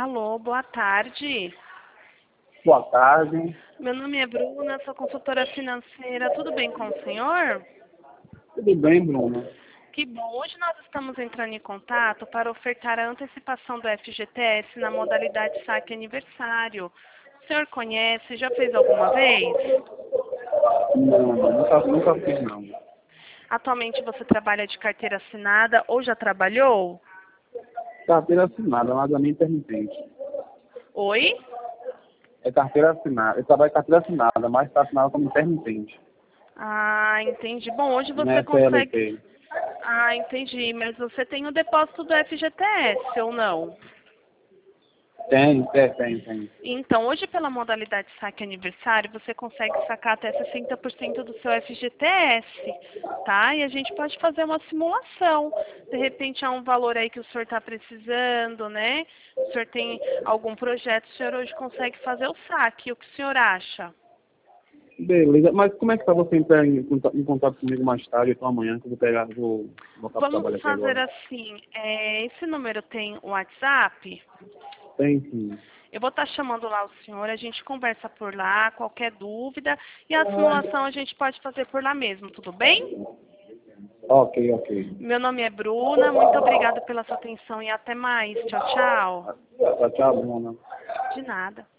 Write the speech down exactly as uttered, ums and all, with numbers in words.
Alô, boa tarde. Boa tarde. Meu nome é Bruna, sou consultora financeira. Tudo bem com o senhor? Tudo bem, Bruna? Que bom. Hoje nós estamos entrando em contato para ofertar a antecipação do F G T S na modalidade saque aniversário. O senhor conhece? Já fez alguma vez? Não, nunca, nunca fiz não. Atualmente você trabalha de carteira assinada ou já trabalhou? Carteira assinada, mas a minha intermitente. Oi? É carteira assinada. Eu trabalho de carteira assinada, mas está assinada como intermitente. Ah, entendi. Bom, hoje Não você é C L consegue... T. Ah, entendi. Mas você tem o depósito do F G T S ou não? Tem, tem, tem, tem. Então, hoje pela modalidade saque aniversário, você consegue sacar até sessenta por cento do seu F G T S, tá? E a gente pode fazer uma simulação. De repente há um valor aí que o senhor está precisando, né? O senhor tem algum projeto, o senhor hoje consegue fazer o saque. O que o senhor acha? Beleza, mas como é que tá você entrar em contato, em contato comigo mais tarde, então amanhã, que eu vou pegar, vou voltar pro trabalho Vamos aqui fazer agora? assim, é, esse número tem o WhatsApp? Tem sim. Eu vou estar chamando lá o senhor, a gente conversa por lá, qualquer dúvida, e a simulação a gente pode fazer por lá mesmo, tudo bem? Ok, ok. Meu nome é Bruna, muito obrigada pela sua atenção e até mais. Tchau, tchau. Tchau, tchau, Bruna. De nada.